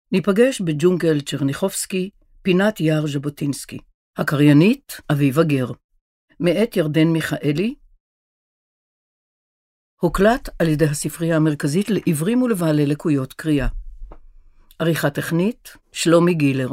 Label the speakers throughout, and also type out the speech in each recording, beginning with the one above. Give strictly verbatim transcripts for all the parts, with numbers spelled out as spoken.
Speaker 1: ניפגש בג'ונגל צ'רניחובסקי, פינת יער ז'בוטינסקי. הקריינית אביבה גר. מאת ירדן מיכאלי. הוקלט על ידי הספרייה המרכזית לעיוורים ולבעלי לקויות קריאה. עריכה טכנית שלומי גילר.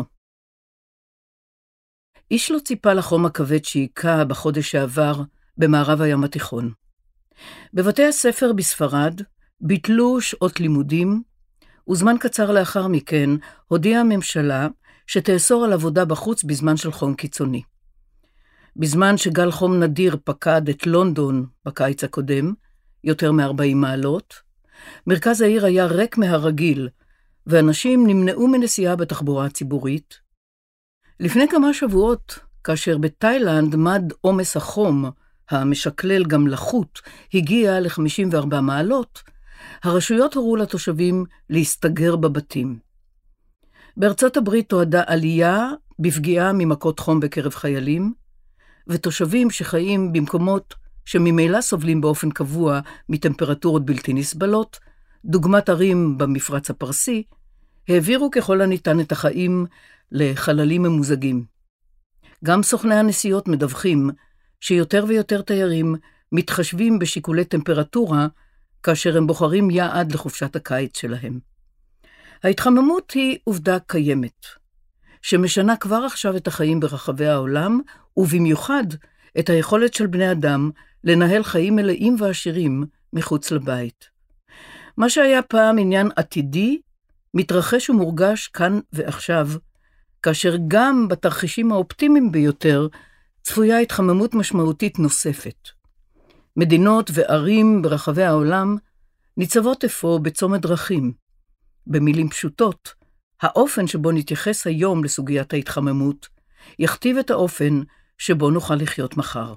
Speaker 1: איש לא ציפה לחום הכבד שהיכה בחודש שעבר במערב הים התיכון. בבתי הספר בספרד ביטלו שעות לימודים, וזמן קצר לאחר מכן הודיעה הממשלה שתאסור על עבודה בחוץ בזמן של חום קיצוני. בזמן שגל חום נדיר פקד את לונדון בקיץ הקודם, יותר מ-ארבעים מעלות, מרכז העיר היה ריק מהרגיל, ואנשים נמנעו מנסיעה בתחבורה הציבורית. לפני כמה שבועות, כאשר בתאילנד מד עומס החום, המשקלל גם לחוט, הגיע ל-חמישים וארבע מעלות, הרשויות הורו לתושבים להסתגר בבתים. בארצות הברית תועדה עלייה בפגיעה ממכות חום בקרב חיילים, ותושבים שחיים במקומות שממילא סובלים באופן קבוע מטמפרטורות בלתי נסבלות, דוגמת ערים במפרץ הפרסי, העבירו ככל הניתן את החיים לחללים ממוזגים. גם סוכני הנסיעות מדווחים שיותר ויותר תיירים מתחשבים בשיקולי טמפרטורה כאשר הם בוחרים יעד לחופשת הקיץ שלהם. ההתחממות היא עובדה קיימת, שמשנה כבר עכשיו את החיים ברחבי העולם, ובמיוחד את היכולת של בני אדם לנהל חיים מלאים ועשירים מחוץ לבית. מה שהיה פעם עניין עתידי, מתרחש ומורגש כאן ועכשיו, כאשר גם בתרחישים האופטימיים ביותר צפויה התחממות משמעותית נוספת. מדינות וערים ברחבי העולם ניצבות אפוא בצומת דרכים. במילים פשוטות, האופן שבו נתייחס היום לסוגיית ההתחממות, יכתיב את האופן שבו נוכל לחיות מחר.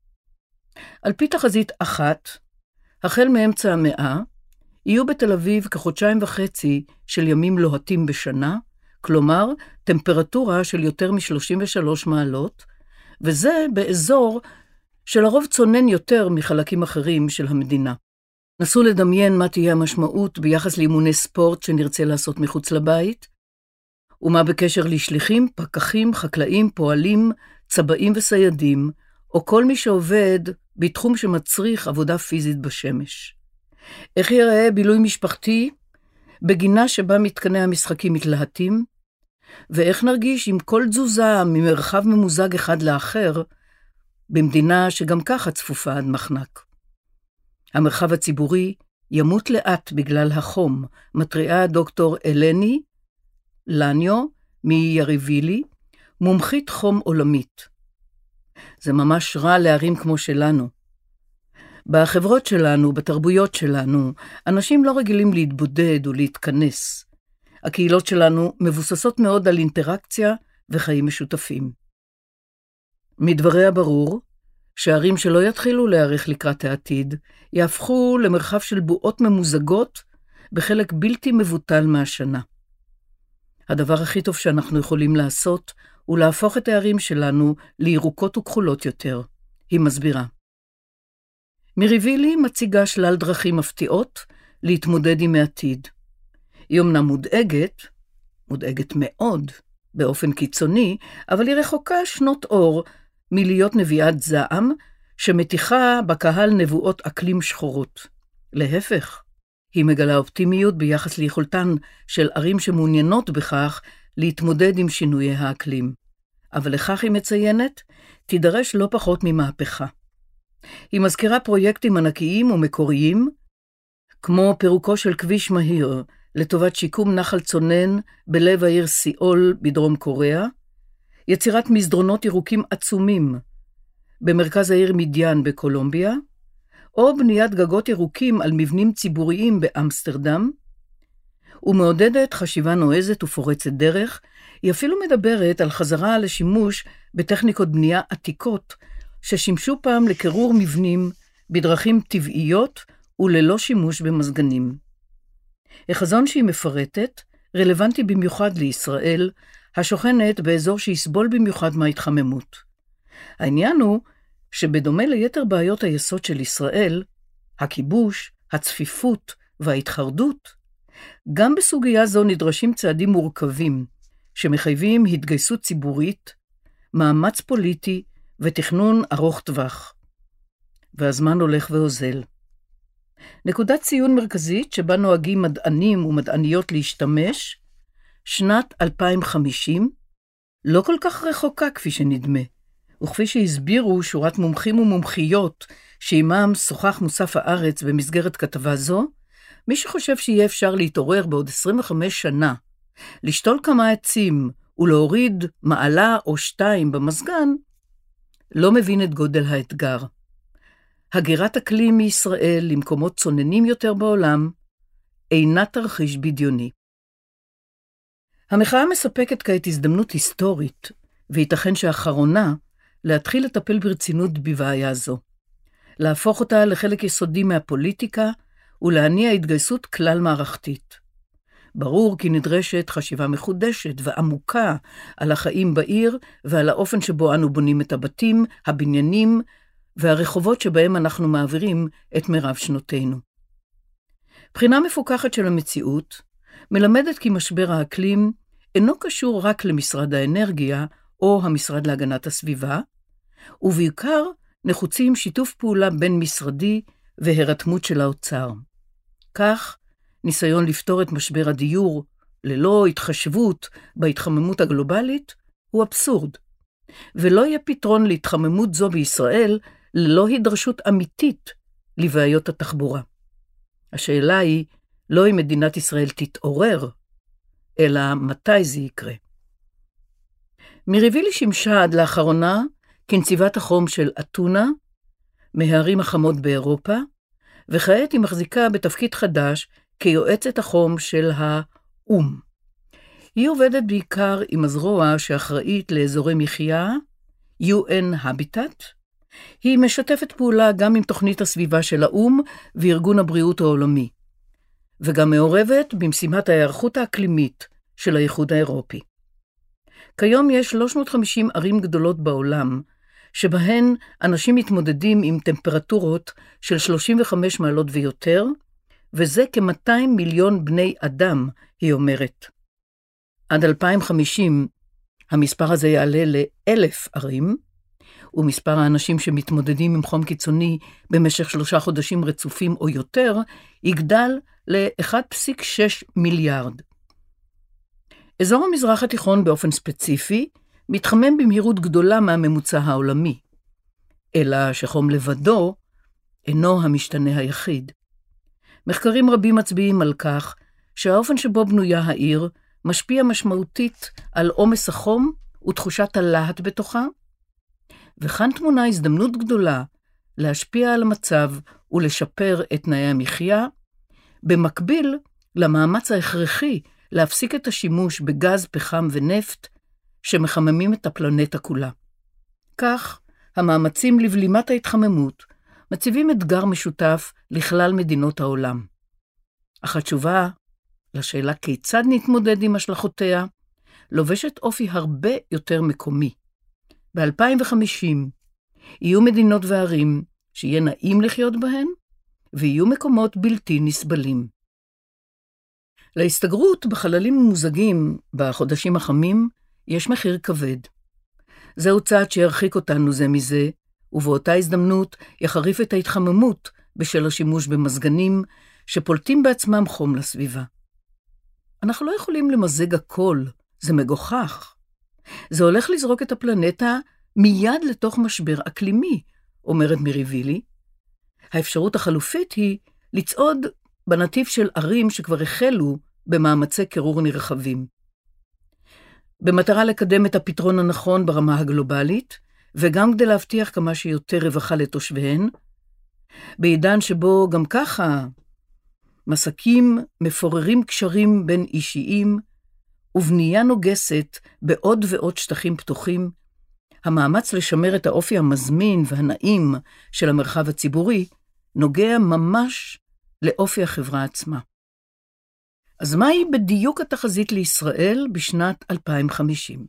Speaker 1: על פי תחזית אחת, החל מאמצע המאה, יהיו בתל אביב כחודשיים וחצי של ימים לוהטים בשנה, כלומר, טמפרטורה של יותר מ-שלושים ושלוש מעלות, וזה באזור שלרוב צונן יותר מחלקים אחרים של המדינה. נסו לדמיין מה תהיה המשמעות ביחס לאימוני ספורט שנרצה לעשות מחוץ לבית, ומה בקשר לשליחים, פקחים, חקלאים, פועלים, צבעים וסיידים, או כל מי שעובד בתחום שמצריך עבודה פיזית בשמש. איך ייראה בילוי משפחתי בגינה שבה מתקני המשחקים מתלהטים, ואיך נרגיש עם כל תזוזה ממרחב ממוזג אחד לאחר, במדינה שגם ככה צפופה עד מחנק. המרחב הציבורי ימות לאט בגלל החום, מטריעה דוקטור אלני לניו מיריבילי, מומחית חום עולמית. זה ממש רע לערים כמו שלנו. בחברות שלנו, בתרבויות שלנו, אנשים לא רגילים להתבודד ולהתכנס. הקהילות שלנו מבוססות מאוד על אינטראקציה וחיים משותפים. מדבריה ברור שערים שלא יתחילו להיערך לקראת העתיד, יהפכו למרחב של בועות ממוזגות בחלק בלתי מבוטל מהשנה. הדבר הכי טוב שאנחנו יכולים לעשות הוא להפוך את הערים שלנו לירוקות וכחולות יותר, היא מסבירה. מריבילי מציגה שלל דרכים מפתיעות להתמודד עם העתיד. היא אומנם מודאגת, מודאגת מאוד, באופן קיצוני, אבל היא רחוקה שנות אור מלהיות נביאת זעם, שמתיחה בקהל נבואות אקלים שחורות. להפך, היא מגלה אופטימיות ביחס ליכולתן של ערים שמעוניינות בכך להתמודד עם שינויי האקלים. אבל לכך היא מציינת, תידרש לא פחות ממהפכה. היא מזכירה פרויקטים ענקיים ומקוריים, כמו פירוקו של כביש מהיר לטובת שיקום נחל צונן בלב העיר סיאול בדרום קוריאה, יצירת מסדרונות ירוקים עצומים במרכז העיר מדיין בקולומביה, או בניית גגות ירוקים על מבנים ציבוריים באמסטרדם, ומעודדת חשיבה נועזת ופורצת דרך. היא אפילו מדברת על חזרה לשימוש בטכניקות בנייה עתיקות, ששימשו פעם לקירור מבנים בדרכים טבעיות וללא שימוש במזגנים. החזון שהיא מפרטת רלוונטי במיוחד לישראל, השוכנת באזור שיסבול במיוחד מההתחממות. העניין הוא שבדומה ליתר בעיות היסוד של ישראל, הכיבוש, הצפיפות וההתחרדות, גם בסוגיה זו נדרשים צעדים מורכבים, שמחייבים התגייסות ציבורית, מאמץ פוליטי ותכנון ארוך טווח. והזמן הולך ואוזל. נקודת ציון מרכזית שבה נוהגים מדענים ומדעניות להשתמש, שנת אלפיים וחמישים, לא כל כך רחוקה כפי שנדמה, וכפי שהסבירו שורת מומחים ומומחיות שעימם שוחח מוסף הארץ במסגרת כתבה זו, מי שחושב שיהיה אפשר להתעורר בעוד עשרים וחמש שנה, לשתול כמה עצים ולהוריד מעלה או שתיים במזגן, לא מבין את גודל האתגר. הגירת אקלים מישראל למקומות צוננים יותר בעולם אינה תרחיש בדיוני. המחאה מספקת כעת הזדמנות היסטורית, וייתכן שאחרונה, להתחיל לטפל ברצינות בבעיה זו, להפוך אותה לחלק יסודי מהפוליטיקה ולהניע התגייסות כלל מערכתית. ברור כי נדרשת חשיבה מחודשת ועמוקה על החיים בעיר ועל האופן שבו אנו בונים את הבתים, הבניינים והרחובות שבהם אנחנו מעבירים את מירב שנותינו. בחינה מפוקחת של המציאות מלמדת כי משבר האקלים אינו קשור רק למשרד האנרגיה או המשרד להגנת הסביבה, ובעיקר נחוצים שיתוף פעולה בין משרדי והירתמות של האוצר. כך, ניסיון לפתור את משבר הדיור ללא התחשבות בהתחממות הגלובלית הוא אבסורד, ולא יהיה פתרון להתחממות זו בישראל ללא הידרשות אמיתית לבעיות התחבורה. השאלה היא לא אם מדינת ישראל תתעורר, אלא מתי זה יקרה. מירי וילי שימשה עד לאחרונה כנציבת החום של אתונה, מהערים החמות באירופה, וכעת היא מחזיקה בתפקיד חדש כיועצת החום של האום. היא עובדת בעיקר עם הזרוע שאחראית לאזורי מחיה, יו אן Habitat. היא משתפת פעולה גם עם תוכנית הסביבה של האום וארגון הבריאות העולמי, וגם מעורבת במשימת ההיערכות האקלימית של האיחוד האירופי. כיום יש שלוש מאות וחמישים ערים גדולות בעולם, שבהן אנשים מתמודדים עם טמפרטורות של שלושים וחמש מעלות ויותר, וזה כ-מאתיים מיליון בני אדם, היא אומרת. עד אלפיים וחמישים המספר הזה יעלה לאלף ערים, ומספר האנשים שמתמודדים עם חום קיצוני במשך שלושה חודשים רצופים או יותר, יגדל ל-אחד נקודה שש מיליארד. אזור המזרח התיכון באופן ספציפי מתחמם במהירות גדולה מהממוצע העולמי, אלא שחום לבדו אינו המשתנה היחיד. מחקרים רבים מצביעים על כך שהאופן שבו בנויה העיר משפיע משמעותית על עומס החום ותחושת הלהט בתוכה, וכאן תמונה הזדמנות גדולה להשפיע על המצב ולשפר את תנאי המחיה, במקביל למאמץ ההכרחי להפסיק את השימוש בגז, פחם ונפט שמחממים את הפלנטה כולה. כך, המאמצים לבלימת ההתחממות מציבים אתגר משותף לכלל מדינות העולם. אך התשובה לשאלה כיצד נתמודד עם השלכותיה, לובשת אופי הרבה יותר מקומי. ב-אלפיים וחמישים יהיו מדינות וערים שיהיה נעים לחיות בהן, ויהיו מקומות בלתי נסבלים. להסתגרות בחללים מוזגים בחודשים החמים יש מחיר כבד. זהו צעד שירחיק אותנו זה מזה, ובאותה הזדמנות יחריף את ההתחממות בשל השימוש במזגנים שפולטים בעצמם חום לסביבה. אנחנו לא יכולים למזג הכל, זה מגוחך. זה הולך לזרוק את הפלנטה מיד לתוך משבר אקלימי, אומרת מירי וילי. האפשרות החלופית היא לצעוד בנתיב של ערים שכבר החלו במאמצי קירור נרחבים. במטרה לקדם את הפתרון הנכון ברמה הגלובלית, וגם כדי להבטיח כמה שיותר רווחה לתושביהן, בעידן שבו גם ככה מסקים מפוררים קשרים בין אישיים, ובנייה נוגסת בעוד ועוד שטחים פתוחים, המאמץ לשמר את האופי המזמין והנעים של המרחב הציבורי, נוגע ממש לאופי החברה עצמה. אז מהי בדיוק התחזית לישראל בשנת אלפיים וחמישים?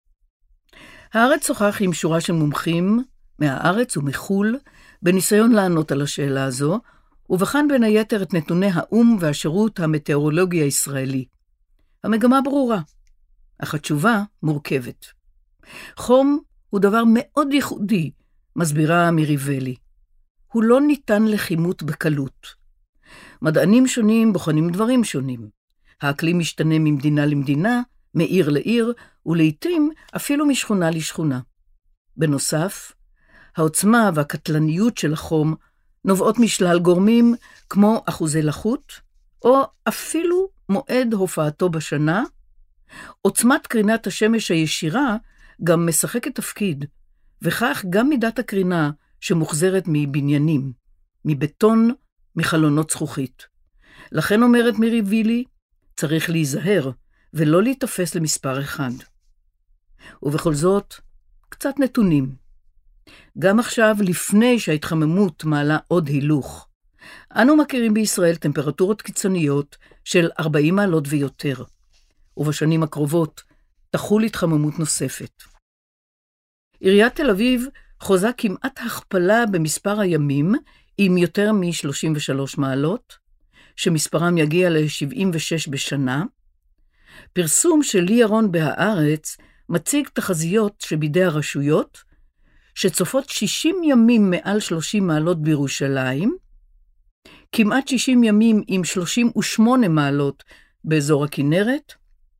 Speaker 1: הארץ שוחח עם שורה של מומחים מהארץ ומחול, בניסיון לענות על השאלה הזו, ובחן בין היתר את נתוני האום והשירות המטאורולוגי הישראלי. המגמה ברורה, אך התשובה מורכבת. חום הוא דבר מאוד ייחודי, מסבירה מיריבלי. הוא לא ניתן לכימות בקלות. מדענים שונים בוחנים דברים שונים. האקלים משתנה ממדינה למדינה, מעיר לעיר, ולעיתים אפילו משכונה לשכונה. בנוסף, העוצמה והקטלניות של החום נובעות משלל גורמים כמו אחוזי לחות, או אפילו מועד הופעתו בשנה. עוצמת קרינת השמש הישירה גם משחקת תפקיד, וכך גם מידת הקרינה שמוחזרת מבניינים, מבטון, מחלונות זכוכית. לכן אומרת מיריבלי, צריך להיזהר ולא להתאפס למספר אחד. ובכל זאת, קצת נתונים. גם עכשיו, לפני שההתחממות מעלה עוד הילוך, אנו מכירים בישראל טמפרטורות קיצוניות של ארבעים מעלות ויותר, ובשנים הקרובות תחול התחממות נוספת. עיריית תל אביב חוזה כמעט הכפלה במספר הימים עם יותר מ-שלושים ושלוש מעלות, שמספרם יגיע ל-שבעים ושש בשנה. פרסום של לי ירון בהארץ מציג תחזיות שבידי הרשויות, שצופות שישים ימים מעל שלושים מעלות בירושלים, כמעט שישים ימים עם שלושים ושמונה מעלות באזור הכנרת,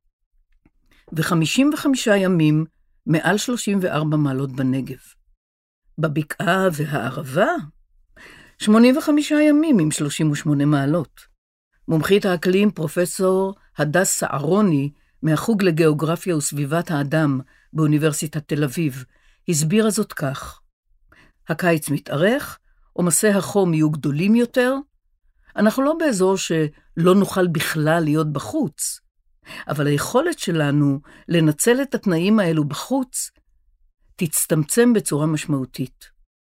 Speaker 1: ו-חמישים וחמישה ימים מעל שלושים וארבע מעלות בנגב. בבקעה והערבה, שמונים וחמישה ימים עם שלושים ושמונה מעלות. מומחית האקלים פרופסור הדס סערוני מהחוג לגיאוגרפיה וסביבת האדם באוניברסיטת תל אביב, הסבירה זאת כך: הקיץ מתארך, עומסי החום יהיו גדולים יותר, אנחנו לא באזור שלא נוכל בכלל להיות בחוץ, אבל היכולת שלנו לנצל את התנאים האלו בחוץ תצטמצם בצורה משמעותית.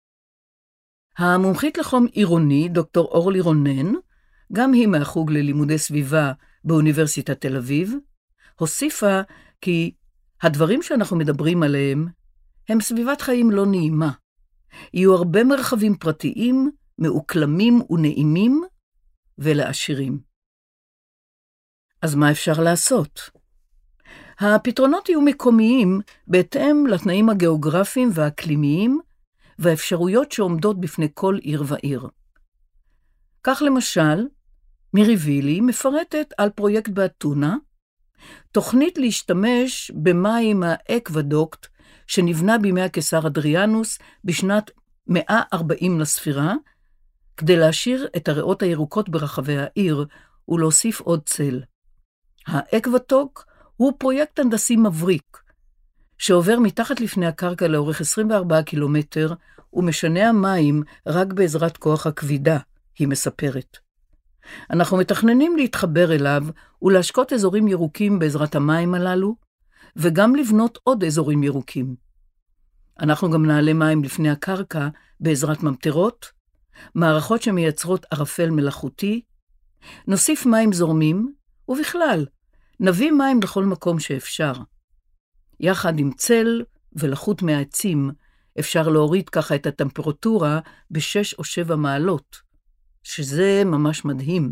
Speaker 1: המומחית לחום עירוני, דוקטור אורלי רונן, גם היא מהחוג ללימודי סביבה באוניברסיטת תל אביב, הוסיפה כי הדברים שאנחנו מדברים עליהם הם סביבת חיים לא נעימה. יהיו הרבה מרחבים פרטיים, מאוקלמים ונעימים ולעשירים. אז מה אפשר לעשות? הפתרונות יהיו מקומיים בהתאם לתנאים הגיאוגרפיים והאקלימיים והאפשרויות שעומדות בפני כל עיר ועיר. כך למשל, מיריבלי מפרטת על פרויקט באתונה, תוכנית להשתמש במים האקוודוקט שנבנה בימי הקיסר אדריאנוס בשנת מאה וארבעים לספירה, כדי להשאיר את הריאות הירוקות ברחבי העיר ולהוסיף עוד צל. האקוודוקט הוא פרויקט הנדסי מבריק, שעובר מתחת לפני הקרקע לאורך עשרים וארבעה קילומטר, ומשנה המים רק בעזרת כוח הכבידה, היא מספרת. אנחנו מתכננים להתחבר אליו ולהשקות אזורים ירוקים בעזרת המים הללו, וגם לבנות עוד אזורים ירוקים. אנחנו גם נעלה מים לפני הקרקע בעזרת ממטרות, מערכות שמייצרות ערפל מלאכותי, נוסיף מים זורמים, ובכלל, נביא מים לכל מקום שאפשר. יחד עם צל ולחות מהעצים, אפשר להוריד ככה את הטמפרטורה בשש או שבע מעלות, שזה ממש מדהים.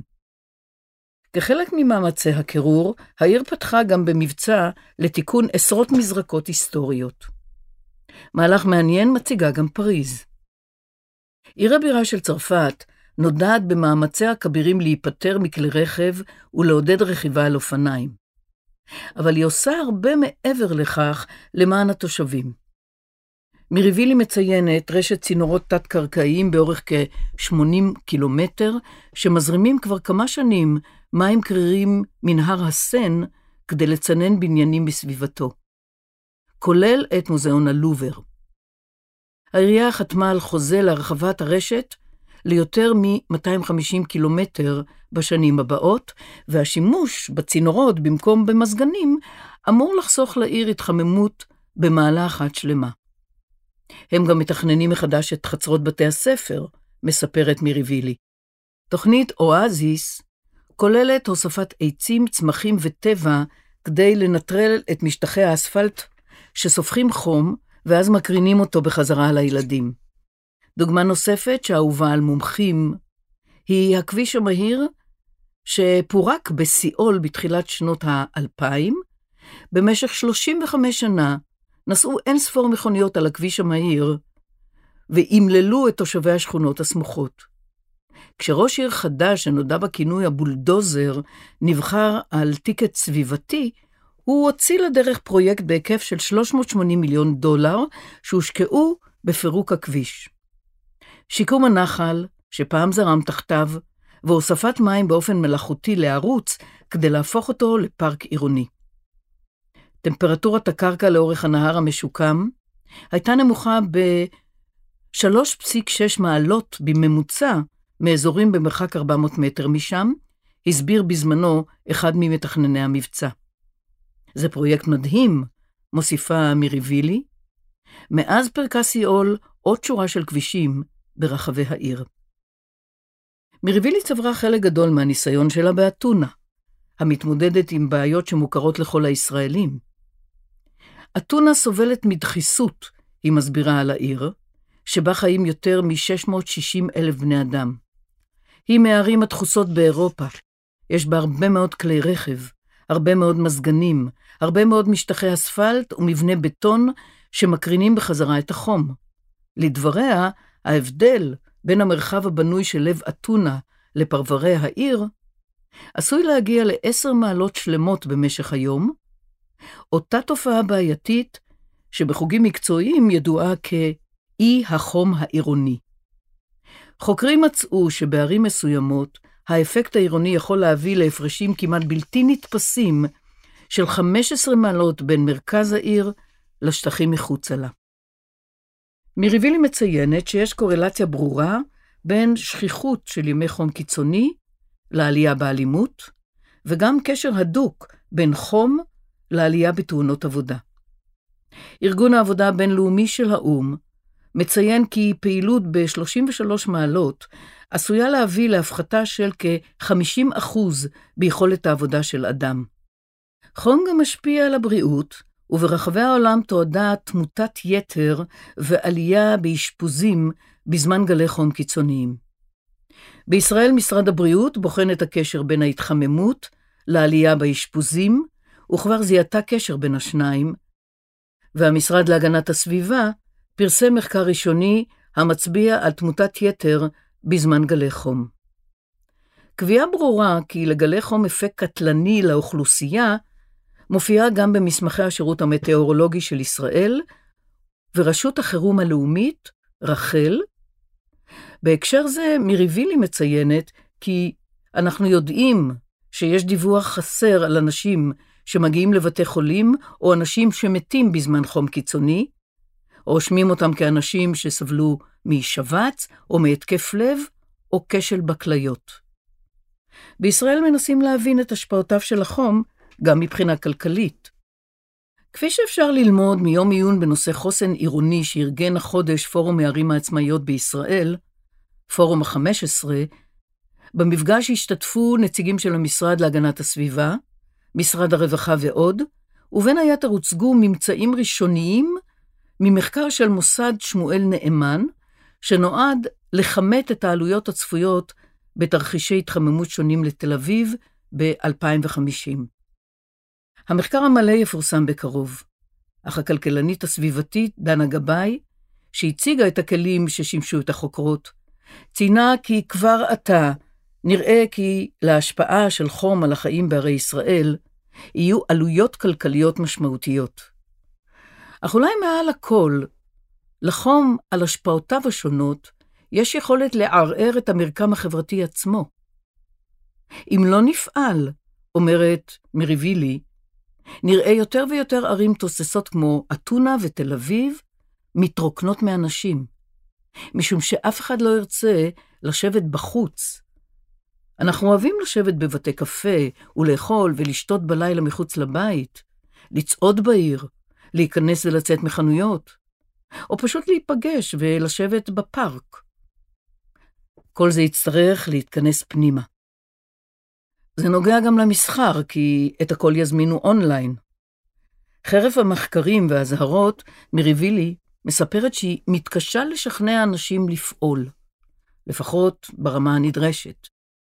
Speaker 1: כחלק ממאמצי הקירור, העיר פתחה גם במבצע לתיקון עשרות מזרקות היסטוריות. מהלך מעניין מציגה גם פריז. עיר הבירה של צרפת נודעת במאמציה הכבירים להיפטר מכלי רכב ולעודד רכיבה על אופניים. אבל היא עושה הרבה מעבר לכך למען התושבים. מיריבלי מציינת רשת צינורות תת-קרקעיים באורך כ-שמונים קילומטר, שמזרימים כבר כמה שנים מים קרירים מנהר הסן כדי לצנן בניינים בסביבתו, כולל את מוזיאון הלובר. העירייה חתמה על חוזה להרחבת הרשת ליותר מ-מאתיים וחמישים קילומטר בשנים הבאות, והשימוש בצינורות במקום במזגנים אמור לחסוך לעיר התחממות במעלה אחת שלמה. הם גם מתכננים מחדש את חצרות בתי הספר, מספרת מיריבלי. תוכנית אואזיס כוללת הוספת עצים, צמחים וטבע כדי לנטרל את משטחי האספלט שסופחים חום ואז מקרינים אותו בחזרה על הילדים. דוגמה נוספת שאהובה על מומחים היא הכביש המהיר שפורק בסיאול בתחילת שנות האלפיים. במשך שלושים וחמש שנה נסעו אין ספור מכוניות על הכביש המהיר, והמללו את תושבי השכונות הסמוכות. כשראש עיר חדש, שנודע בכינוי הבולדוזר, נבחר על טיקט סביבתי, הוא הוציא לדרך פרויקט בהיקף של שלוש מאות ושמונים מיליון דולר, שהושקעו בפירוק הכביש. שיקום הנחל, שפעם זרם תחתיו, והוספת מים באופן מלאכותי לערוץ, כדי להפוך אותו לפארק עירוני. טמפרטורת הקרקע לאורך הנהר המשוקם הייתה נמוכה ב-שלוש נקודה שש מעלות בממוצע מאזורים במרחק ארבע מאות מטר משם, הסביר בזמנו אחד ממתכנני המבצע. זה פרויקט מדהים, מוסיפה מירי וילי. מאז פרקה סיאול עוד שורה של כבישים ברחבי העיר. מירי וילי צברה חלק גדול מהניסיון שלה באתונה, המתמודדת עם בעיות שמוכרות לכל הישראלים. אתונה סובלת מדחיסות, היא מסבירה על העיר, שבה חיים יותר מ-שש מאות ושישים אלף בני אדם. היא מהערים הדחוסות באירופה. יש בה הרבה מאוד כלי רכב, הרבה מאוד מזגנים, הרבה מאוד משטחי אספלט ומבני בטון שמקרינים בחזרה את החום. לדבריה, ההבדל בין המרחב הבנוי של לב אתונה לפרברי העיר, עשוי להגיע לעשר מעלות שלמות במשך היום, אותה תופעה בעייתית שבחוגים מקצועיים ידועה כאי החום העירוני. חוקרים מצאו שבערים מסוימות, האפקט העירוני יכול להביא להפרשים כמעט בלתי נתפסים של חמש עשרה מעלות בין מרכז העיר לשטחים מחוצה לה. מירי וילי מציינת שיש קורלציה ברורה בין שכיחות של ימי חום קיצוני לעלייה באלימות, וגם קשר הדוק בין חום לעלייה בתאונות עבודה. ארגון העבודה הבינלאומי של האו"ם מציין כי פעילות ב-שלושים ושלוש מעלות עשויה להביא להפחתה של כ-חמישים אחוז ביכולת העבודה של אדם. חום גם משפיע על הבריאות, וברחבי העולם תועדה תמותת יתר ועלייה באשפוזים בזמן גלי חום קיצוניים. בישראל משרד הבריאות בוחן את הקשר בין ההתחממות לעלייה באשפוזים, וכבר זיהתה קשר בין השניים, והמשרד להגנת הסביבה פרסם מחקר ראשוני המצביע על תמותת יתר בזמן גלי חום. קביעה ברורה כי לגלי חום אפקט קטלני לאוכלוסייה מופיעה גם במסמכי השירות המטאורולוגי של ישראל ורשות החירום הלאומית, רח"ל. בהקשר זה מירי וילי מציינת כי אנחנו יודעים שיש דיווח חסר על אנשים שמגיעים לבתי חולים או אנשים שמתים בזמן חום קיצוני, רושמים אותם כאנשים שסבלו משבץ או מהתקף לב או כשל בכליות. בישראל מנסים להבין את השפעותיו של החום גם מבחינה כלכלית. כפי שאפשר ללמוד מיום עיון בנושא חוסן עירוני שארגן החודש פורום הערים העצמאיות בישראל, פורום ה-חמש עשרה, במפגש השתתפו נציגים של המשרד להגנת הסביבה, משרד הרווחה ועוד, ובין היתר הוצגו ממצאים ראשוניים ממחקר של מוסד שמואל נאמן, שנועד לכמת את העלויות הצפויות בתרחישי התחממות שונים לתל אביב ב-אלפיים וחמישים. המחקר המלא יפורסם בקרוב, אך הכלכלנית הסביבתית דנה גבאי, שהציגה את הכלים ששימשו את החוקרות, ציינה כי כבר עתה נראה כי להשפעה של חום על החיים בערי ישראל יהיו עלויות כלכליות משמעותיות. אך אולי מעל הכל, לחום על השפעותיו השונות, יש יכולת לערער את המרקם החברתי עצמו. אם לא נפעל, אומרת מירי וילי, נראה יותר ויותר ערים תוססות כמו אתונה ותל אביב, מתרוקנות מאנשים, משום שאף אחד לא ירצה לשבת בחוץ. אנחנו אוהבים לשבת בבתי קפה ולאכול ולשתות בלילה מחוץ לבית, לצעוד בעיר, להיכנס ולצאת מחנויות, או פשוט להיפגש ולשבת בפארק. כל זה יצטרך להתכנס פנימה. זה נוגע גם למסחר, כי את הכל יזמינו אונליין. חרף המחקרים והזהרות, מירי וילי מספרת שהיא מתקשה לשכנע אנשים לפעול. לפחות ברמה הנדרשת.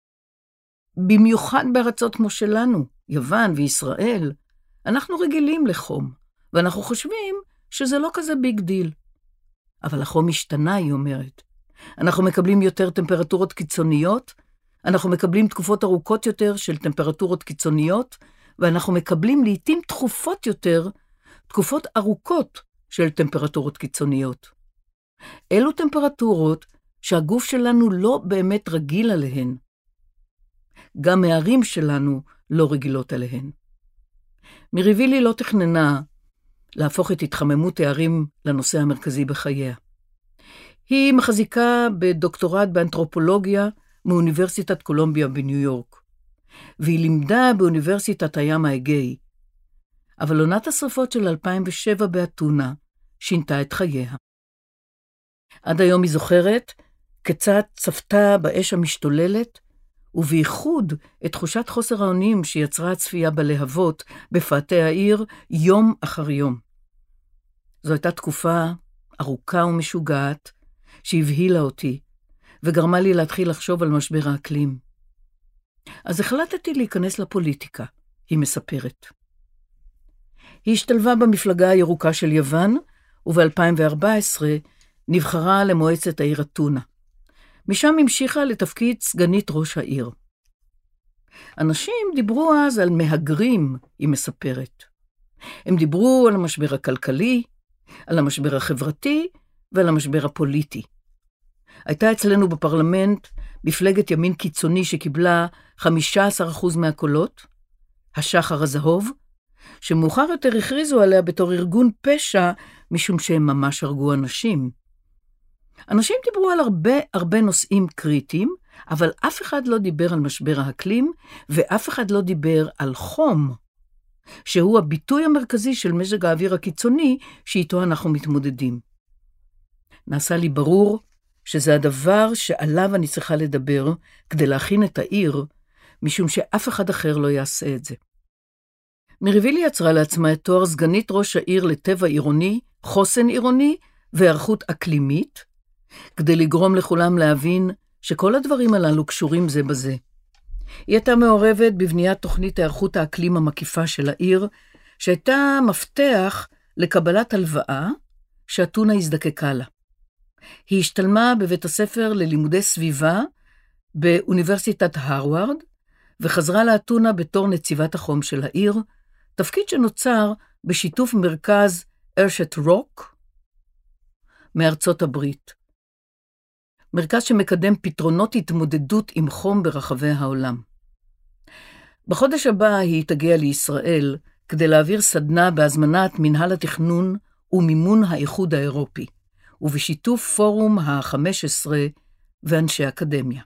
Speaker 1: במיוחד בארצות כמו שלנו, יוון וישראל, אנחנו רגילים לחום, ואנחנו חושבים שזה לא כזה ביג דיל. אבל החום השתנה, היא אומרת. אנחנו מקבלים יותר טמפרטורות קיצוניות, אנחנו מקבלים תקופות ארוכות יותר של טמפרטורות קיצוניות, ואנחנו מקבלים לעתים תכופות יותר, תקופות ארוכות של טמפרטורות קיצוניות. אלו טמפרטורות שהגוף שלנו לא באמת רגיל עליהן. גם הערים שלנו לא רגילות עליהן. מריבילי לא תכננה להפוך את התחממות הערים לנושא המרכזי בחייה. היא מחזיקה בדוקטורט באנתרופולוגיה מאוניברסיטת קולומביה בניו יורק, והיא לימדה באוניברסיטת הים האגאי, אבל עונת השרפות של אלפיים ושבע באתונה שינתה את חייה. עד היום היא זוכרת כיצד צפתה באש המשתוללת, ובייחוד את תחושת חוסר האונים שיצרה הצפייה בלהבות בפאתי העיר יום אחר יום. זו הייתה תקופה ארוכה ומשוגעת שהבהילה אותי, וגרמה לי להתחיל לחשוב על משבר האקלים. אז החלטתי להיכנס לפוליטיקה, היא מספרת. היא השתלבה במפלגה הירוקה של יוון, וב-אלפיים וארבע עשרה נבחרה למועצת העיר אתונה. משם המשיכה לתפקיד סגנית ראש העיר. אנשים דיברו אז על מהגרים, היא מספרת. הם דיברו על המשבר הכלכלי, על המשבר החברתי ועל המשבר הפוליטי. הייתה אצלנו בפרלמנט מפלגת ימין קיצוני שקיבלה חמישה עשר אחוז מהקולות, השחר הזהוב, שמאוחר יותר הכריזו עליה בתור ארגון פשע, משום שהם ממש הרגו אנשים. אנשים דיברו על הרבה הרבה נושאים קריטיים, אבל אף אחד לא דיבר על משבר האקלים, ואף אחד לא דיבר על חום, שהוא הביטוי המרכזי של מזג האוויר הקיצוני שאיתו אנחנו מתמודדים. נעשה לי ברור שזה הדבר שעליו אני צריכה לדבר כדי להכין את העיר, משום שאף אחד אחר לא יעשה את זה. מריבילי יצרה לעצמה את תואר סגנית ראש העיר לטבע עירוני, חוסן עירוני והיערכות אקלימית, כדי לגרום לכולם להבין שכל הדברים הללו קשורים זה בזה. היא הייתה מעורבת בבניית תוכנית היערכות האקלים המקיפה של העיר, שהייתה מפתח לקבלת הלוואה שאתונה הזדקקה לה. היא השתלמה בבית הספר ללימודי סביבה באוניברסיטת הרווארד, וחזרה לאתונה בתור נציבת החום של העיר, תפקיד שנוצר בשיתוף מרכז ארשת רוק מארצות הברית. מרכז שמקדם פתרונות התמודדות עם חום ברחבי העולם. בחודש הבא היא תגיע לישראל כדי להעביר סדנה בהזמנת מנהל התכנון ומימון האיחוד האירופי, ובשיתוף פורום ה-חמש עשרה ואנשי אקדמיה.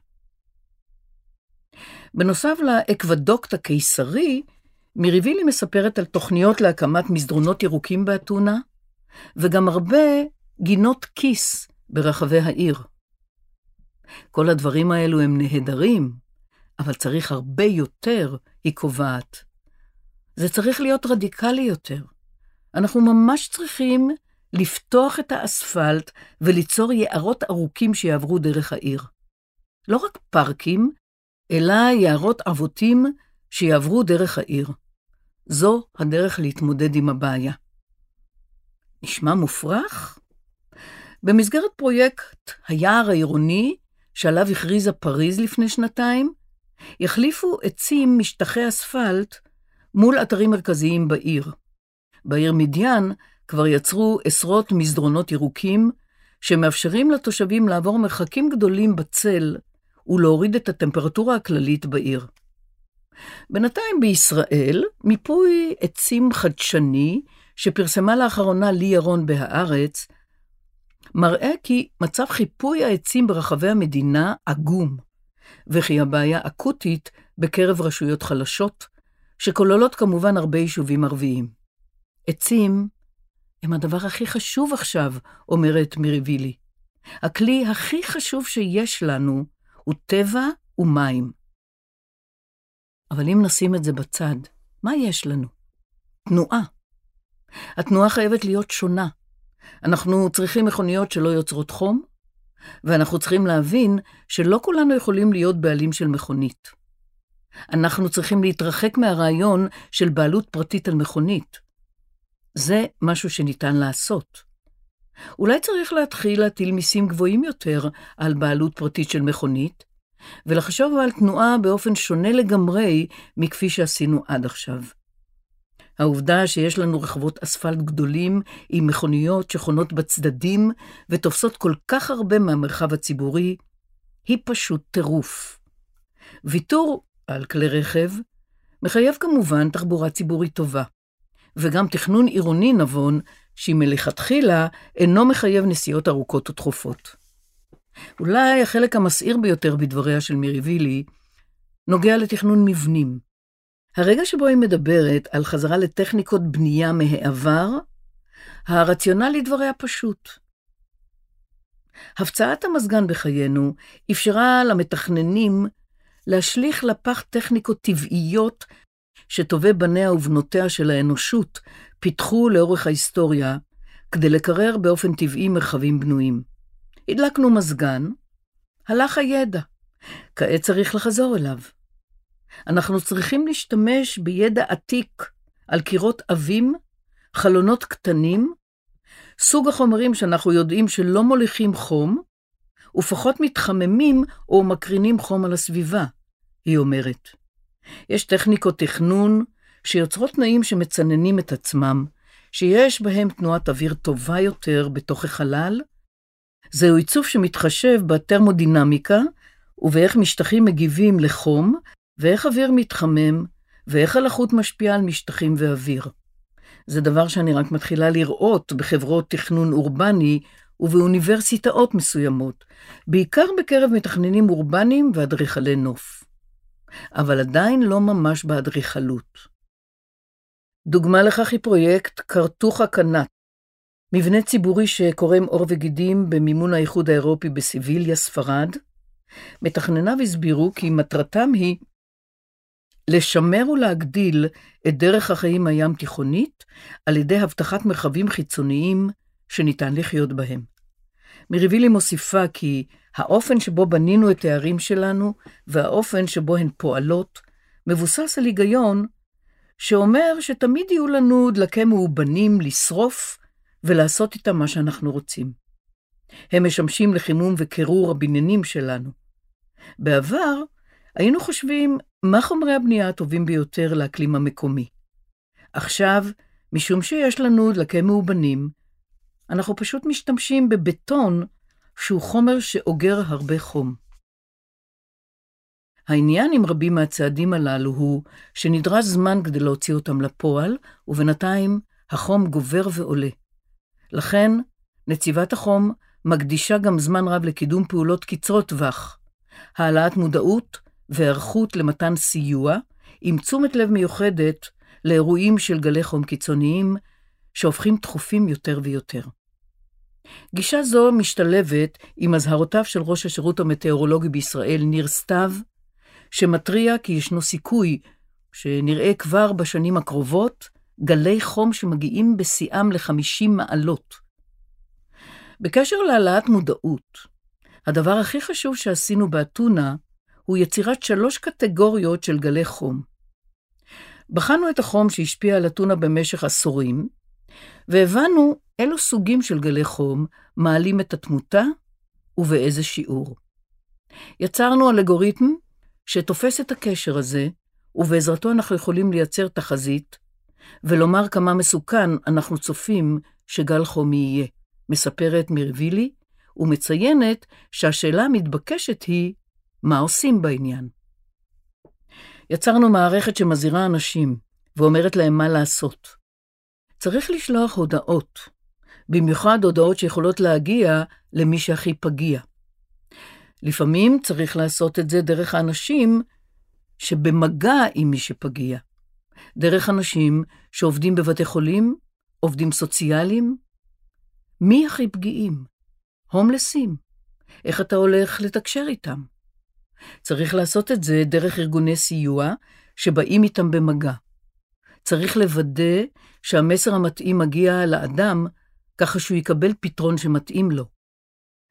Speaker 1: בנוסף לאקוודוקט הקיסרי, מריבילי מספרת על תוכניות להקמת מסדרונות ירוקים באתונה, וגם הרבה גינות כיס ברחבי העיר. כל הדברים האלו הם נהדרים, אבל צריך הרבה יותר, היא קובעת. זה צריך להיות רדיקלי יותר. אנחנו ממש צריכים לפתוח את האספלט וליצור יערות ארוכים שיעברו דרך העיר. לא רק פארקים, אלא יערות אבותים שיעברו דרך העיר. זו הדרך להתמודד עם הבעיה. נשמע מופרך? במסגרת פרויקט היער העירוני, שעליו הכריזה פריז לפני שנתיים, יחליפו עצים משטחי אספלט מול אתרים מרכזיים בעיר. בעיר מדיין כבר יצרו עשרות מסדרונות ירוקים, שמאפשרים לתושבים לעבור מרחקים גדולים בצל, ולהוריד את הטמפרטורה הכללית בעיר. בינתיים בישראל, מיפוי עצים חדשני, שפרסמה לאחרונה לי ירון בהארץ, מראה כי מצב חיפוי העצים ברחבי המדינה עגום, וכי הבעיה אקוטית בקרב רשויות חלשות, שכוללות כמובן הרבה יישובים ערביים. עצים הם הדבר הכי חשוב עכשיו, אומרת מריבילי. הכלי הכי חשוב שיש לנו הוא טבע ומים. אבל אם נשים את זה בצד, מה יש לנו? תנועה. התנועה חייבת להיות שונה. אנחנו צריכים מכוניות שלא יוצרות חום, ואנחנו צריכים להבין שלא כולנו יכולים להיות בעלים של מכונית. אנחנו צריכים להתרחק מהרעיון של בעלות פרטית על מכונית. זה משהו שניתן לעשות. אולי צריך להתחיל להטיל מיסים גבוהים יותר על בעלות פרטית של מכונית, ולחשוב על תנועה באופן שונה לגמרי מכפי שעשינו עד עכשיו. העובדה שיש לנו רחבות אספלט גדולים עם מכוניות שחונות בצדדים ותופסות כל כך הרבה מהמרחב הציבורי, היא פשוט טירוף. ויתור על כלי רכב מחייב כמובן תחבורה ציבורית טובה, וגם תכנון עירוני נבון שמלכתחילה אינו מחייב נסיעות ארוכות ותכופות. אולי החלק המסעיר ביותר בדבריה של מירי וילי נוגע לתכנון מבנים. הרגע שבו היא מדברת על חזרה לטכניקות בנייה מהעבר, הרציונל לדבריה פשוט. הפצעת המזגן בחיינו אפשרה למתכננים להשליך לפח טכניקות טבעיות שטובי בניה ובנותיה של האנושות פיתחו לאורך ההיסטוריה כדי לקרר באופן טבעי מרחבים בנויים. הדלקנו מזגן, הלך הידע, כעת צריך לחזור אליו. אנחנו צריכים להשתמש בידע עתיק על קירות עבים, חלונות קטנים, סוג החומרים שאנחנו יודעים שלא מוליכים חום, ופחות מתחממים או מקרינים חום על הסביבה, היא אומרת. יש טכניקות תכנון שיוצרות תנאים שמצננים את עצמם, שיש בהם תנועת אוויר טובה יותר בתוך החלל. זהו עיצוב שמתחשב בטרמודינמיקה, ובאיך משטחים מגיבים לחום, ואיך אוויר מתחמם, ואיך הלחות משפיעה על משטחים ואוויר. זה דבר שאני רק מתחילה לראות בחברות תכנון אורבני ובאוניברסיטאות מסוימות, בעיקר בקרב מתכננים אורבניים ואדריכלי נוף. אבל עדיין לא ממש באדריכלות. דוגמה לכך היא פרויקט קרטוחה קנת, מבנה ציבורי שקורם עור וגידים במימון האיחוד האירופי בסיביליה, ספרד. מתכנניו הסבירו כי מטרתם היא לשמר ולהגדיל את דרך החיים הים תיכונית על ידי הבטחת מרחבים חיצוניים שניתן לחיות בהם. מירי וילי מוסיפה כי האופן שבו בנינו את הערים שלנו והאופן שבו הן פועלות מבוסס על היגיון שאומר שתמיד יהיו לנו דלקי מאובנים לשרוף ולעשות איתם מה שאנחנו רוצים. הם משמשים לחימום וקירור הבניינים שלנו. בעבר היינו חושבים מה חומרי הבנייה הטובים ביותר לאקלים המקומי. עכשיו, משום שיש לנו דלקי מאובנים, אנחנו פשוט משתמשים בבטון שהוא חומר שאוגר הרבה חום. העניין עם רבים מהצעדים הללו הוא שנדרש זמן כדי להוציא אותם לפועל, ובינתיים החום גובר ועולה. לכן, נציבת החום מקדישה גם זמן רב לקידום פעולות קצרות טווח, העלאת מודעות והיערכות למתן סיוע, עם תשומת לב מיוחדת לאירועים של גלי חום קיצוניים שהופכים דחופים יותר ויותר. גישה זו משתלבת עם הזהרותיו של ראש השירות המטאורולוגי בישראל, ניר סתיו, שמטריע כי ישנו סיכוי שנראה כבר בשנים הקרובות גלי חום שמגיעים בשיאם ל-חמישים מעלות. בקשר להעלאת מודעות, הדבר הכי חשוב שעשינו באתונה הוא יצירת שלוש קטגוריות של גלי חום. בחנו את החום שהשפיע על אתונה במשך עשורים, והבנו אילו סוגים של גלי חום מעלים את התמותה ובאיזה שיעור. יצרנו אלגוריתם שתופס את הקשר הזה, ובעזרתו אנחנו יכולים לייצר תחזית, ולומר כמה מסוכן אנחנו צופים שגל חום יהיה, מספרת מירי וילי, ומציינת שהשאלה המתבקשת היא, מה עושים בעניין? יצרנו מערכת שמזהירה אנשים, ואומרת להם מה לעשות. צריך לשלוח הודעות, במיוחד הודעות שיכולות להגיע למי שהכי פגיע. לפעמים צריך לעשות את זה דרך האנשים שבמגע עם מי שפגיע. דרך אנשים שעובדים בבתי חולים, עובדים סוציאליים. מי הכי פגיעים? הומלסים. איך אתה הולך לתקשר איתם? צריך לעשות את זה דרך ארגוני סיוע שבאים איתם במגע. צריך לוודא שהמסר המתאים מגיע לאדם ככה שהוא יקבל פתרון שמתאים לו.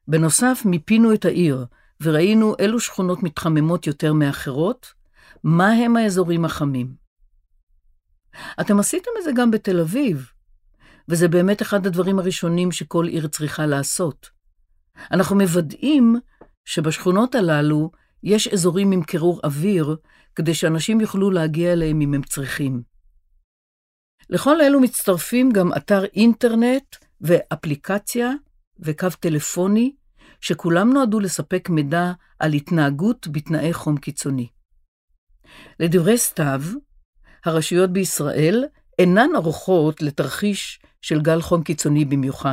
Speaker 1: בנוסף, מיפינו את העיר, וראינו אילו שכונות מתחממות יותר מאחרות, מה הם האזורים החמים. אתם עשיתם את זה גם בתל אביב, וזה באמת אחד הדברים הראשונים שכל עיר צריכה לעשות. אנחנו מוודאים שבשכונות הללו יש אזורים עם קירור אוויר, כדי שאנשים יוכלו להגיע אליהם אם הם צריכים. לכל אלו מצטרפים גם אתר אינטרנט ואפליקציה וקו טלפוני, שכולם נועדו לספק מידע על התנהגות בתנאי חום קיצוני. לדברי סתיו, הרשויות בישראל אינן ערוכות לתרחיש של גל חום קיצוני במיוחד.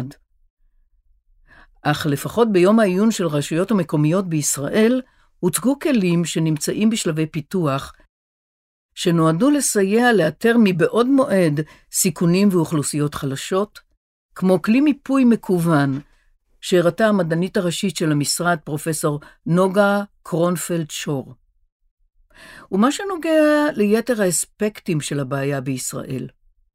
Speaker 1: אך לפחות ביום העיון של רשויות המקומיות בישראל, הוצגו כלים שנמצאים בשלבי פיתוח, שנועדו לסייע לאתר מבעוד מועד סיכונים ואוכלוסיות חלשות, כמו כלי מיפוי מקוון, שהראתה המדענית הראשית של המשרד פרופסור נוגה קרונפלד שור. ומה שנוגע ליתר האספקטים של הבעיה בישראל.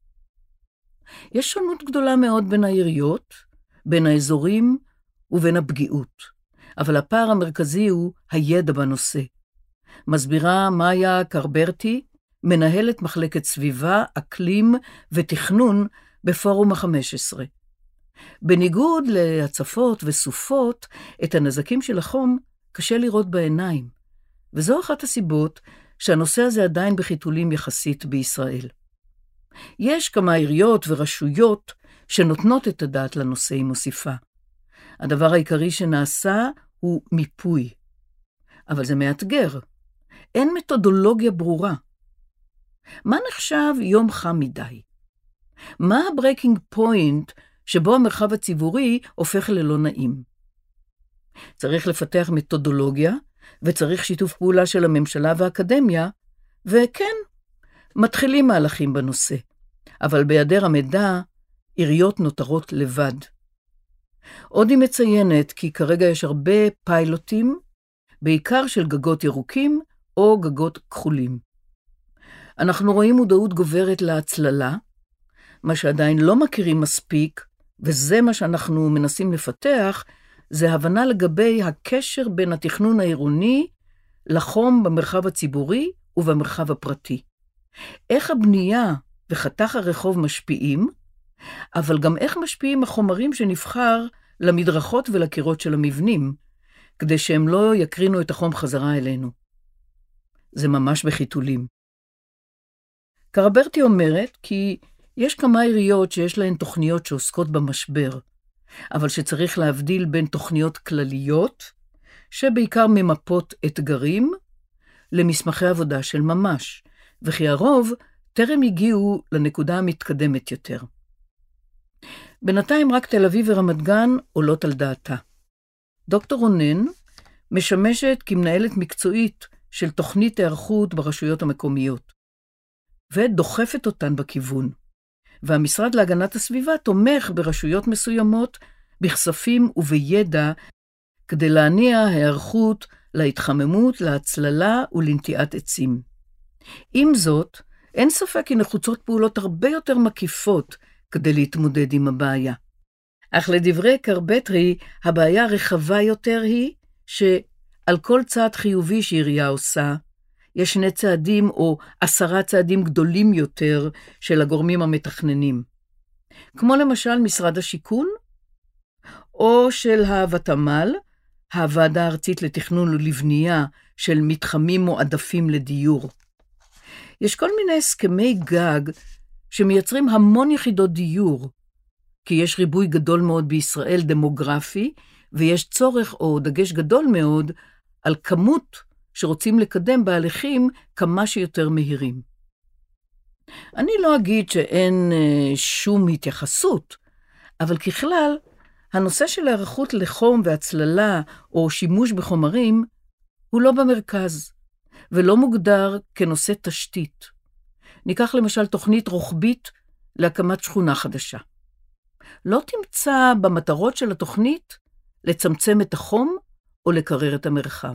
Speaker 1: יש שונות גדולה מאוד בין העיריות, בין האזורים ובין הפגיעות, אבל הפער המרכזי הוא הידע בנושא. מסבירה מאיה קרברטי, מנהלת מחלקת סביבה, אקלים ותכנון בפורום ה-חמש עשרה. בניגוד להצפות וסופות, את הנזקים של החום קשה לראות בעיניים, וזו אחת הסיבות שהנושא הזה עדיין בחיתולים יחסית בישראל. יש כמה עיריות ורשויות שנותנות את הדעת לנושא, היא מוסיפה. הדבר העיקרי שנעשה הוא מיפוי, אבל זה מאתגר. אין מתודולוגיה ברורה. מה נחשב יום חם מדי? מה הברקינג פוינט שבו המרחב הציבורי הופך ללא נעים? צריך לפתח מתודולוגיה, וצריך שיתוף פעולה של הממשלה והאקדמיה, וכן, מתחילים מהלכים בנושא, אבל ביעדר המידע, עיריות נותרות לבד. עוד היא מציינת כי כרגע יש הרבה פיילוטים, בעיקר של גגות ירוקים או גגות כחולים. אנחנו רואים מודעות גוברת להצללה, מה שעדיין לא מכירים מספיק, וזה מה שאנחנו מנסים לפתח, זה הבנה לגבי הקשר בין התכנון העירוני לחום במרחב הציבורי ובמרחב הפרטי. איך הבנייה וחתך הרחוב משפיעים, אבל גם איך משפיעים החומרים שנבחר למדרכות ולקירות של המבנים, כדי שהם לא יקרינו את החום חזרה אלינו. זה ממש בחיתולים. קרברטי אומרת כי יש כמה עיריות שיש להן תוכניות שעוסקות במשבר, אבל שצריך להבדיל בין תוכניות כלליות, שבעיקר ממפות אתגרים, למסמכי עבודה של ממש, וכי הרוב טרם הגיעו לנקודה המתקדמת יותר. בינתיים רק תל אביב ורמת גן עולות על דעתה. דוקטור רונן משמשת כמנהלת מקצועית של תוכנית הערכות ברשויות המקומיות, ודוחפת אותן בכיוון. והמשרד להגנת הסביבה תומך ברשויות מסוימות, בכספים ובידע, כדי להניע הערכות להתחממות, להצללה ולנטיעת עצים. עם זאת, אין ספק כי נחוצות פעולות הרבה יותר מקיפות כדי להתמודד עם הבעיה. אך לדברי קרברטי, הבעיה הרחבה יותר היא שעל כל צעד חיובי שעירייה עושה, יש שני צעדים או עשרה צעדים גדולים יותר של הגורמים המתכננים. כמו למשל משרד השיכון, או של הוותמ"ל, הוועדה הארצית לתכנון ולבנייה של מתחמים מועדפים לדיור. יש כל מיני הסכמי גג שמייצרים המון יחידות דיור, כי יש ריבוי גדול מאוד בישראל דמוגרפי, ויש צורך או דגש גדול מאוד על כמות שרוצים לקדם בהליכים כמה שיותר מהירים. אני לא אגיד שאין אה, שום התייחסות, אבל ככלל, הנושא של הערכות לחום והצללה או שימוש בחומרים הוא לא במרכז, ולא מוגדר כנושא תשתית. ניקח למשל תוכנית רוחבית להקמת שכונה חדשה. לא תמצא במטרות של התוכנית לצמצם את החום או לקרר את המרחב.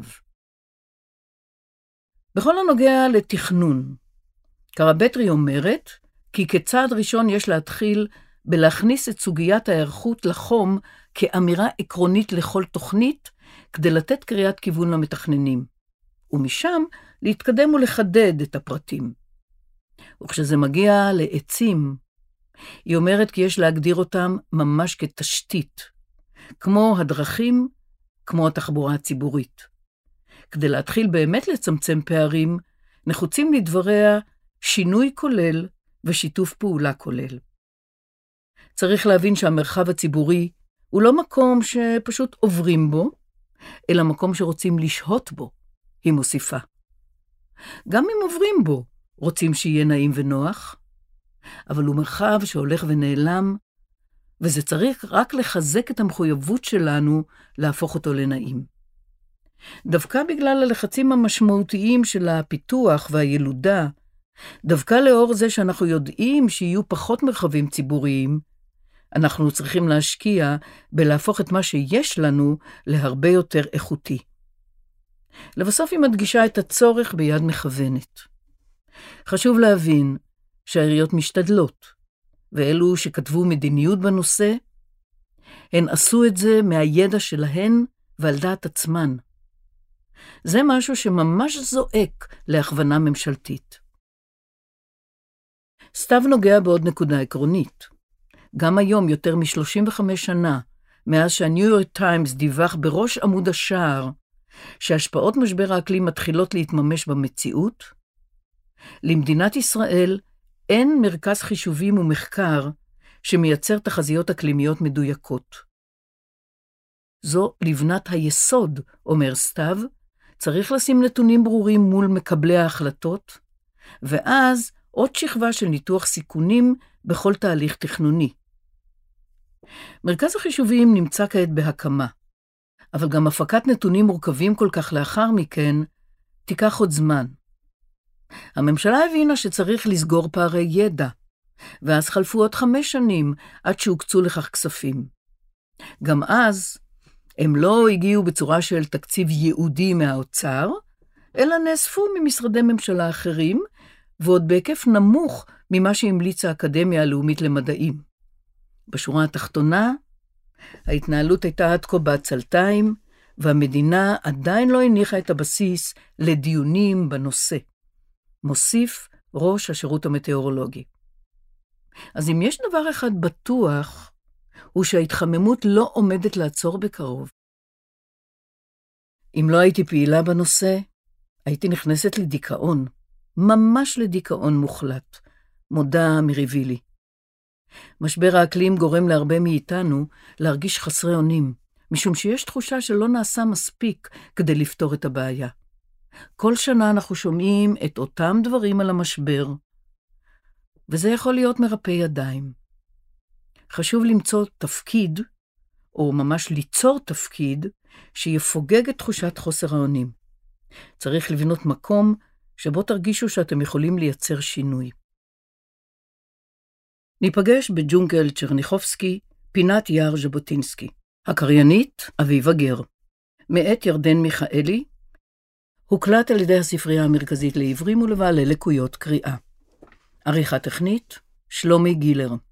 Speaker 1: בכל הנוגע לתכנון, קרברטי אומרת כי כצעד ראשון יש להתחיל בלהכניס את סוגיית ההיערכות לחום כאמירה עקרונית לכל תוכנית, כדי לתת קריאת כיוון למתכננים, ומשם להתקדם ולחדד את הפרטים. וכשזה מגיע לעצים, היא אומרת כי יש להגדיר אותם ממש כתשתית, כמו הדרכים, כמו התחבורה הציבורית. כדי להתחיל באמת לצמצם פערים, נחוצים לדבריה שינוי כולל ושיתוף פעולה כולל. צריך להבין שהמרחב הציבורי הוא לא מקום שפשוט עוברים בו, אלא מקום שרוצים לשהות בו, היא מוסיפה. גם אם עוברים בו, רוצים שיהיה נעים ונוח, אבל הוא מרחב שהולך ונעלם, וזה צריך רק לחזק את המחויבות שלנו להפוך אותו לנעים. דווקא בגלל הלחצים המשמעותיים של הפיתוח והילודה, דווקא לאור זה שאנחנו יודעים שיהיו פחות מרחבים ציבוריים, אנחנו צריכים להשקיע בלהפוך את מה שיש לנו להרבה יותר איכותי. לבסוף היא מדגישה את הצורך ביד מכוונת. חשוב להבין שהעיריות משתדלות, ואלו שכתבו מדיניות בנושא, הן עשו את זה מהידע שלהן ועל דעת עצמן. זה משהו שממש זועק להכוונה ממשלתית. סתיו נוגע בעוד נקודה עקרונית. גם היום, יותר מ-שלושים וחמש שנה, מאז שהניו יורק טיימס דיווח בראש עמוד השער, שהשפעות משבר האקלים מתחילות להתממש במציאות, למדינת ישראל אין מרכז חישובים ומחקר שמייצר תחזיות אקלימיות מדויקות. זו לבנת היסוד, אומר סתיו, צריך לשים נתונים ברורים מול מקבלי ההחלטות, ואז עוד שכבה של ניתוח סיכונים בכל תהליך תכנוני. מרכז החישובים נמצא כעת בהקמה, אבל גם הפקת נתונים מורכבים כל כך לאחר מכן תיקח עוד זמן. הממשלה הבינה שצריך לסגור פערי ידע, ואז חלפו עוד חמש שנים עד שהוקצו לכך כספים. גם אז הם לא הגיעו בצורה של תקציב ייעודי מהאוצר, אלא נאספו ממשרדי ממשלה אחרים, ועוד בהיקף נמוך ממה שהמליצה האקדמיה הלאומית למדעים. בשורה התחתונה, ההתנהלות הייתה עד כה בעצלתיים, והמדינה עדיין לא הניחה את הבסיס לדיונים בנושא. מוסיף ראש השירות המטאורולוגי. אז אם יש דבר אחד בטוח, הוא שההתחממות לא עומדת לעצור בקרוב. אם לא הייתי פעילה בנושא, הייתי נכנסת לדיכאון, ממש לדיכאון מוחלט, מודה מריבילי. משבר האקלים גורם להרבה מאיתנו להרגיש חסרי אונים, משום שיש תחושה שלא נעשה מספיק כדי לפתור את הבעיה. כל שנה אנחנו שומעים את אותם דברים על המשבר, וזה יכול להיות מרפא ידיים. חשוב למצוא תפקיד, או ממש ליצור תפקיד, שיפוגג את תחושת חוסר האונים. צריך לבנות מקום שבו תרגישו שאתם יכולים לייצר שינוי. ניפגש בג'ונגל צ'רניחובסקי, פינת יער ז'בוטינסקי. הקריינית אביבה גר. מאת ירדן מיכאלי, הוקלט על ידי הספרייה המרכזית לעברים ולבעלי לקויות קריאה. עריכה טכנית, שלומי גילר.